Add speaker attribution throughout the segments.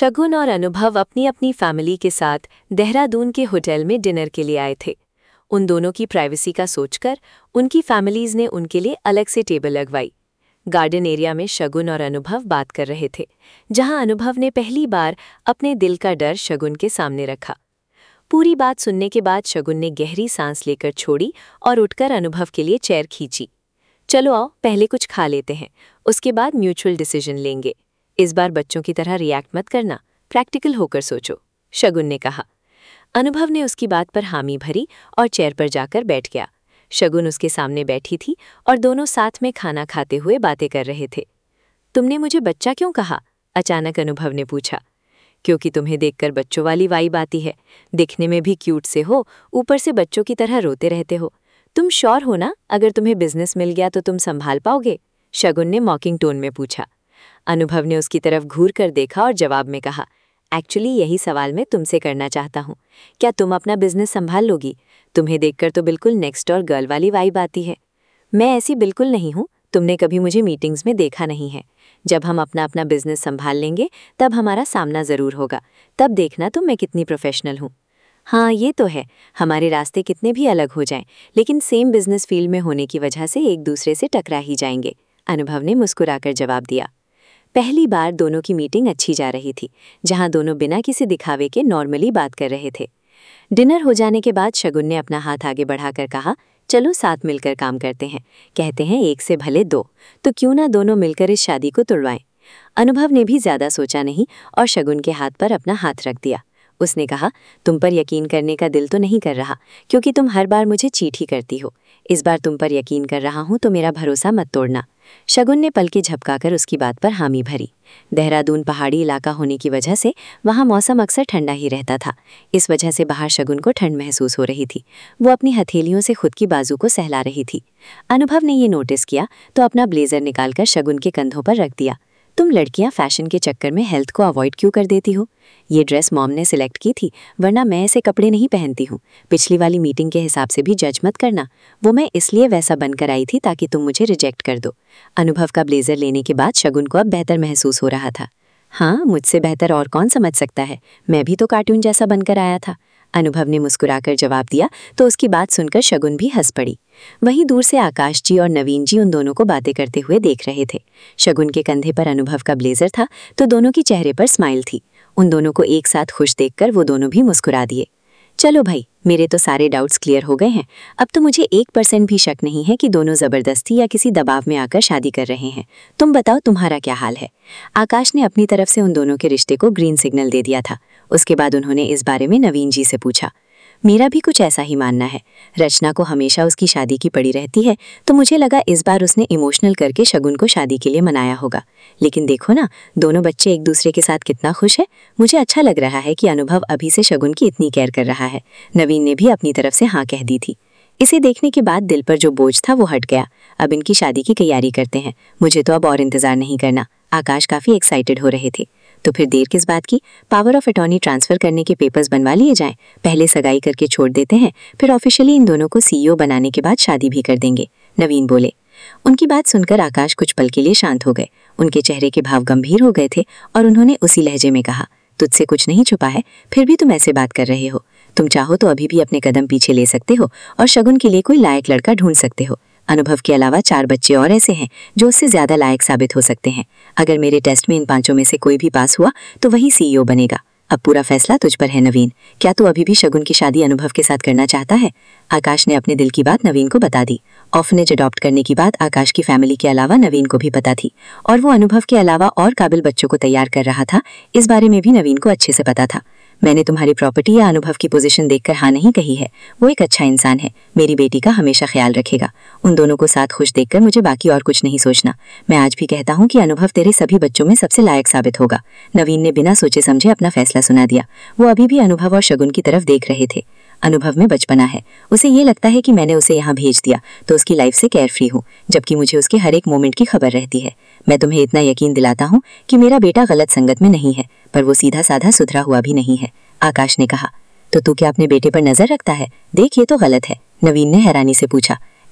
Speaker 1: शगुन और अनुभव अपनी अपनी फैमिली के साथ देहरादून के होटल में डिनर के लिए आए थे। उन दोनों की प्राइवेसी का सोचकर उनकी फैमिलीज ने उनके लिए अलग से टेबल लगवाई। गार्डन एरिया में शगुन और अनुभव बात कर रहे थे, जहां अनुभव ने पहली बार अपने दिल का डर शगुन के सामने रखा। पूरी बात सुनने के बाद शगुन ने गहरी सांस लेकर छोड़ी और उठकर अनुभव के लिए चेयर खींची। चलो आओ, पहले कुछ खा लेते हैं, उसके बाद म्यूचुअल डिसीजन लेंगे। इस बार बच्चों की तरह रिएक्ट मत करना, प्रैक्टिकल होकर सोचो, शगुन ने कहा। अनुभव ने उसकी बात पर हामी भरी और चेयर पर जाकर बैठ गया। शगुन उसके सामने बैठी थी और दोनों साथ में खाना खाते हुए बातें कर रहे थे। तुमने मुझे बच्चा क्यों कहा? अचानक अनुभव ने पूछा। क्योंकि तुम्हें देखकर बच्चों वाली वाइब आती है, दिखने में भी क्यूट से हो, ऊपर से बच्चों की तरह रोते रहते हो। तुम श्योर हो ना, अगर तुम्हें बिजनेस मिल गया तो तुम संभाल पाओगे? शगुन ने मॉकिंग टोन में पूछा। अनुभव ने उसकी तरफ घूर कर देखा और जवाब में कहा, एक्चुअली यही सवाल मैं तुमसे करना चाहता हूँ। क्या तुम अपना बिजनेस संभाल लोगी? तुम्हें देखकर तो बिल्कुल नेक्स्ट डोर गर्ल वाली वाइब आती है। मैं ऐसी बिल्कुल नहीं हूँ, तुमने कभी मुझे मीटिंग्स में देखा नहीं है। जब हम अपना अपना बिजनेस संभाल लेंगे तब हमारा सामना ज़रूर होगा, तब देखना तुम मैं कितनी प्रोफेशनल हूँ। हाँ, ये तो है, हमारे रास्ते कितने भी अलग हो जाएं, लेकिन सेम बिजनेस फील्ड में होने की वजह से एक दूसरे से टकरा ही जाएंगे, अनुभव ने मुस्कुराकर जवाब दिया। पहली बार दोनों की मीटिंग अच्छी जा रही थी, जहां दोनों बिना किसी दिखावे के नॉर्मली बात कर रहे थे। डिनर हो जाने के बाद शगुन ने अपना हाथ आगे बढ़ाकर कहा, चलो साथ मिलकर काम करते हैं। कहते हैं एक से भले दो, तो क्यों ना दोनों मिलकर इस शादी को तुड़वाएं। अनुभव ने भी ज्यादा सोचा नहीं और शगुन के हाथ पर अपना हाथ रख दिया। उसने कहा, तुम पर यकीन करने का दिल तो नहीं कर रहा, क्योंकि तुम हर बार मुझे चीट ही करती हो। इस बार तुम पर यकीन कर रहा हूं, तो मेरा भरोसा मत तोड़ना। शगुन ने पलकें झपकाकर उसकी बात पर हामी भरी। देहरादून पहाड़ी इलाका होने की वजह से वहां मौसम अक्सर ठंडा ही रहता था। इस वजह से बाहर शगुन को ठंड महसूस हो रही थी। वो अपनी हथेलियों से खुद की बाजू को सहला रही थी। अनुभव ने ये नोटिस किया तो अपना ब्लेजर निकालकर शगुन के कंधों पर रख दिया। तुम लड़कियां फैशन के चक्कर में हेल्थ को अवॉइड क्यों कर देती हो? ये ड्रेस मॉम ने सिलेक्ट की थी, वरना मैं ऐसे कपड़े नहीं पहनती हूँ। पिछली वाली मीटिंग के हिसाब से भी जज मत करना, वो मैं इसलिए वैसा बनकर आई थी ताकि तुम मुझे रिजेक्ट कर दो। अनुभव का ब्लेजर लेने के बाद शगुन को अब बेहतर महसूस हो रहा था। हाँ, मुझसे बेहतर और कौन समझ सकता है, मैं भी तो कार्टून जैसा बनकर आया था, अनुभव ने मुस्कुराकर जवाब दिया तो उसकी बात सुनकर शगुन भी हंस पड़ी। वहीं दूर से आकाश जी और नवीन जी उन दोनों को बातें करते हुए देख रहे थे। शगुन के कंधे पर अनुभव का ब्लेजर था तो दोनों की चेहरे पर स्माइल थी। उन दोनों को एक साथ खुश देखकर वो दोनों भी मुस्कुरा दिए। चलो भाई, मेरे तो सारे डाउट्स क्लियर हो गए हैं। अब तो मुझे 1% भी शक नहीं है कि दोनों जबरदस्ती या किसी दबाव में आकर शादी कर रहे हैं। तुम बताओ, तुम्हारा क्या हाल है? आकाश ने अपनी तरफ से उन दोनों के रिश्ते को ग्रीन सिग्नल दे दिया था। उसके बाद उन्होंने इस बारे में नवीन जी से पूछा। मेरा भी कुछ ऐसा ही मानना है। रचना को हमेशा उसकी शादी की पड़ी रहती है, तो मुझे लगा इस बार उसने इमोशनल करके शगुन को शादी के लिए मनाया होगा। लेकिन देखो ना, दोनों बच्चे एक दूसरे के साथ कितना खुश है। मुझे अच्छा लग रहा है कि अनुभव अभी से शगुन की इतनी केयर कर रहा है। नवीन ने भी अपनी तरफ से हाँ कह दी थी। इसे देखने के बाद दिल पर जो बोझ था वो हट गया। अब इनकी शादी की तैयारी करते हैं, मुझे तो अब और इंतजार नहीं करना। आकाश काफी एक्साइटेड हो रहे थे। तो फिर देर किस बात की, पावर ऑफ अटॉर्नी ट्रांसफर करने के पेपर्स बनवा लिए जाएं। पहले सगाई करके छोड़ देते हैं, फिर ऑफिशियली इन दोनों को सीईओ बनाने के बाद शादी भी कर देंगे, नवीन बोले। उनकी बात सुनकर आकाश कुछ पल के लिए शांत हो गए। उनके चेहरे के भाव गंभीर हो गए थे और उन्होंने उसी लहजे में कहा, तुझसे कुछ नहीं छुपा है, फिर भी तुम ऐसे बात कर रहे हो। तुम चाहो तो अभी भी अपने कदम पीछे ले सकते हो और शगुन के लिए कोई लायक लड़का ढूंढ सकते हो। अनुभव के अलावा 4 बच्चे और ऐसे हैं जो उससे ज्यादा लायक साबित हो सकते हैं। अगर मेरे टेस्ट में इन 5 में से कोई भी पास हुआ तो वही सीईओ बनेगा। अब पूरा फैसला तुझ पर है नवीन। क्या तू अभी भी शगुन की शादी अनुभव के साथ करना चाहता है? आकाश ने अपने दिल की बात नवीन को बता दी। ऑर्फनेज अडॉप्ट करने की बात आकाश की फैमिली के अलावा नवीन को भी पता थी और वो अनुभव के अलावा और काबिल बच्चों को तैयार कर रहा था। इस बारे में भी नवीन को अच्छे से पता था। मैंने तुम्हारी प्रॉपर्टी या अनुभव की पोजीशन देखकर हाँ नहीं कही है। वो एक अच्छा इंसान है, मेरी बेटी का हमेशा ख्याल रखेगा। उन दोनों को साथ खुश देखकर मुझे बाकी और कुछ नहीं सोचना। मैं आज भी कहता हूँ कि अनुभव तेरे सभी बच्चों में सबसे लायक साबित होगा। नवीन ने बिना सोचे समझे अपना फैसला सुना दिया। वो अभी भी अनुभव और शगुन की तरफ देख रहे थे। अनुभव में बचपना है, उसे ये लगता है कि मैंने उसे यहाँ भेज दिया तो उसकी लाइफ से केयर फ्री हूँ, जबकि मुझे उसके हर एक मोमेंट की खबर रहती है। मैं तुम्हें इतना यकीन दिलाता हूँ कि मेरा बेटा गलत संगत में नहीं है, पर वो सीधा साधा सुधरा हुआ भी नहीं है, आकाश ने कहा। तो तू क्या अपने बेटे पर नजर रखता है? देख, ये तो गलत है, नवीन ने हैरानी से पूछा।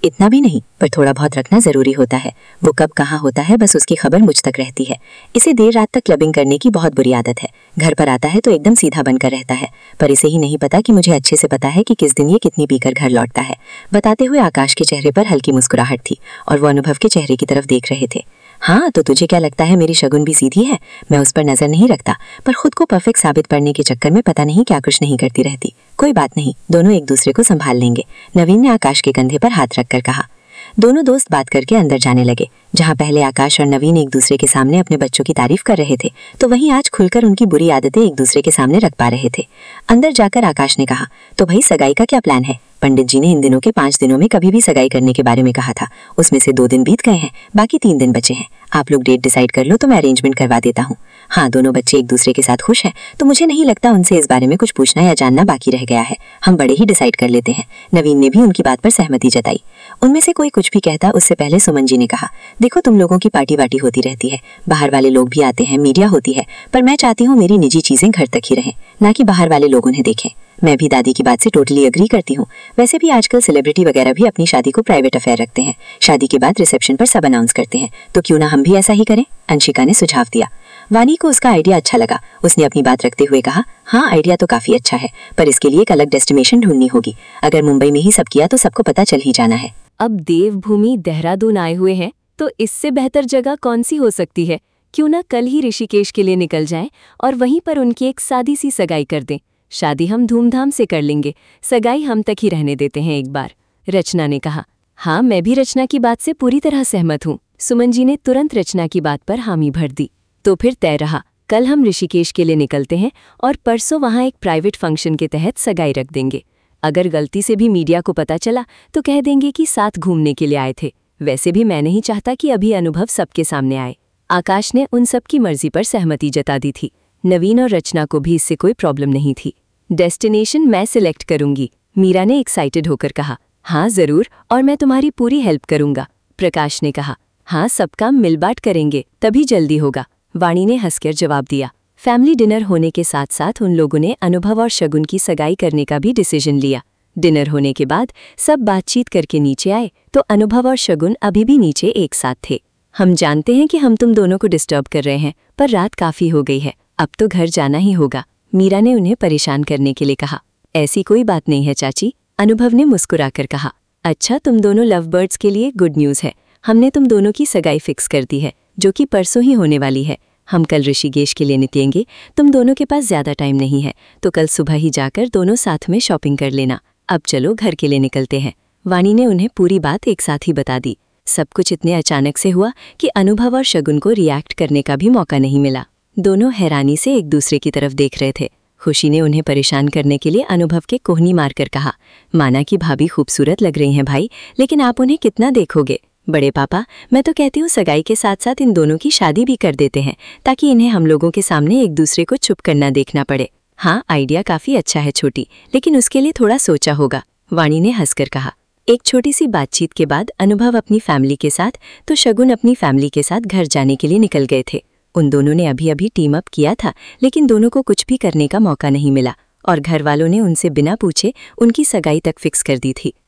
Speaker 2: इतना भी नहीं, पर थोड़ा बहुत रखना जरूरी होता है। वो कब कहाँ होता है बस उसकी खबर मुझ तक रहती है। इसे देर रात तक क्लबिंग करने की बहुत बुरी आदत है। घर पर आता है तो एकदम सीधा बनकर रहता है, पर इसे ही नहीं पता कि मुझे अच्छे से पता है कि किस दिन ये कितनी पीकर घर लौटता है। बताते हुए आकाश के चेहरे पर हल्की मुस्कुराहट थी और वो अनुभव के चेहरे की तरफ देख रहे थे। हाँ, तो तुझे क्या लगता है मेरी शगुन भी सीधी है? मैं उस पर नजर नहीं रखता, पर खुद को परफेक्ट साबित करने के चक्कर में पता नहीं क्या कुछ नहीं करती रहती। कोई बात नहीं, दोनों एक दूसरे को संभाल लेंगे, नवीन ने आकाश के कंधे पर हाथ रखकर कहा। दोनों दोस्त बात करके अंदर जाने लगे। जहाँ पहले आकाश और नवीन एक दूसरे के सामने अपने बच्चों की तारीफ कर रहे थे, तो वहीं आज खुलकर उनकी बुरी आदतें एक दूसरे के सामने रख पा रहे थे। अंदर जाकर आकाश ने कहा, तो भाई सगाई का क्या प्लान है? पंडित जी ने इन दिनों के 5 दिनों में कभी भी सगाई करने के बारे में कहा था। उसमें से 2 दिन बीत गए हैं, बाकी 3 दिन बचे हैं। आप लोग डेट डिसाइड कर लो तो मैं अरेंजमेंट करवा देता हूँ। हाँ, दोनों बच्चे एक दूसरे के साथ खुश हैं, तो मुझे नहीं लगता उनसे इस बारे में कुछ पूछना या जानना बाकी रह गया है। हम बड़े ही डिसाइड कर लेते हैं। नवीन ने भी उनकी बात पर सहमति जताई। उनमें से कोई कुछ भी कहता उससे पहले सुमन जी ने कहा, देखो तुम लोगों की पार्टी वाटी होती रहती है, बाहर वाले लोग भी आते हैं, मीडिया होती है, पर मैं चाहती हूँ मेरी निजी चीजें घर तक ही रहें, ना कि बाहर वाले लोग उन्हें देखें। मैं भी दादी की बात से टोटली एग्री करती हूँ। वैसे भी आजकल सेलिब्रिटी वगैरह भी अपनी शादी को प्राइवेट अफेयर रखते हैं। शादी के बाद रिसेप्शन पर सब अनाउंस करते हैं, तो क्यों ना हम भी ऐसा ही करें? अंशिका ने सुझाव दिया। वानी को उसका आइडिया अच्छा लगा। उसने अपनी बात रखते हुए कहा, हाँ आइडिया तो काफी अच्छा है, पर इसके लिए एक अलग डेस्टिनेशन ढूंढनी होगी। अगर मुंबई में ही सब किया तो सबको पता चल ही जाना है।
Speaker 1: अब देवभूमि देहरादून आए हुए हैं, तो इससे बेहतर जगह कौन सी हो सकती है? क्यों ना कल ही ऋषिकेश के लिए निकल जाएं और वहीं पर उनकी एक सादी सी सगाई कर दें। शादी हम धूमधाम से कर लेंगे, सगाई हम तक ही रहने देते हैं एक बार, रचना ने कहा। हाँ, मैं भी रचना की बात से पूरी तरह सहमत हूँ। सुमन जी ने तुरंत रचना की बात पर हामी भर दी। तो फिर तय रहा, कल हम ऋषिकेश के लिए निकलते हैं और परसों वहाँ एक प्राइवेट फंक्शन के तहत सगाई रख देंगे। अगर गलती से भी मीडिया को पता चला तो कह देंगे कि साथ घूमने के लिए आए थे। वैसे भी मैं नहीं चाहता कि अभी अनुभव सबके सामने आए। आकाश ने उन सब की मर्जी पर सहमति जता दी थी। नवीन और रचना को भी इससे कोई प्रॉब्लम नहीं थी। डेस्टिनेशन मैं सिलेक्ट करूंगी, मीरा ने एक्साइटेड होकर कहा। हाँ जरूर, और मैं तुम्हारी पूरी हेल्प करूंगा, प्रकाश ने कहा। हाँ, सब काम मिल बांट करेंगे, तभी जल्दी होगा, वाणी ने हंसकर जवाब दिया। फैमिली डिनर होने के साथ साथ उन लोगों ने अनुभव और शगुन की सगाई करने का भी डिसीजन लिया। डिनर होने के बाद सब बातचीत करके नीचे आए तो अनुभव और शगुन अभी भी नीचे एक साथ थे। हम जानते हैं कि हम तुम दोनों को डिस्टर्ब कर रहे हैं, पर रात काफी हो गई है, अब तो घर जाना ही होगा, मीरा ने उन्हें परेशान करने के लिए कहा। ऐसी कोई बात नहीं है चाची, अनुभव ने मुस्कुराकर कहा। अच्छा, तुम दोनों लव बर्ड्स के लिए गुड न्यूज़ है, हमने तुम दोनों की सगाई फिक्स कर दी है, जो कि परसों ही होने वाली है। हम कल ऋषिकेश के लिए निकलेंगे, तुम दोनों के पास ज्यादा टाइम नहीं है, तो कल सुबह ही जाकर दोनों साथ में शॉपिंग कर लेना। अब चलो घर के लिए निकलते हैं। वाणी ने उन्हें पूरी बात एक साथ ही बता दी। सब कुछ इतने अचानक से हुआ कि अनुभव और शगुन को रिएक्ट करने का भी मौका नहीं मिला। दोनों हैरानी से एक दूसरे की तरफ देख रहे थे। खुशी ने उन्हें परेशान करने के लिए अनुभव के कोहनी मारकर कहा, माना कि भाभी खूबसूरत लग रही हैं भाई, लेकिन आप उन्हें कितना देखोगे? बड़े पापा, मैं तो कहती हूँ सगाई के साथ साथ इन दोनों की शादी भी कर देते हैं, ताकि इन्हें हम लोगों के सामने एक दूसरे को चुप करना देखना पड़े। हाँ, आइडिया काफी अच्छा है छोटी, लेकिन उसके लिए थोड़ा सोचा होगा, वाणी ने हंसकर कहा। एक छोटी सी बातचीत के बाद अनुभव अपनी फैमिली के साथ तो शगुन अपनी फैमिली के साथ घर जाने के लिए निकल गए थे। उन दोनों ने अभी अभी टीम अप किया था, लेकिन दोनों को कुछ भी करने का मौका नहीं मिला और घर वालों ने उनसे बिना पूछे उनकी सगाई तक फिक्स कर दी थी।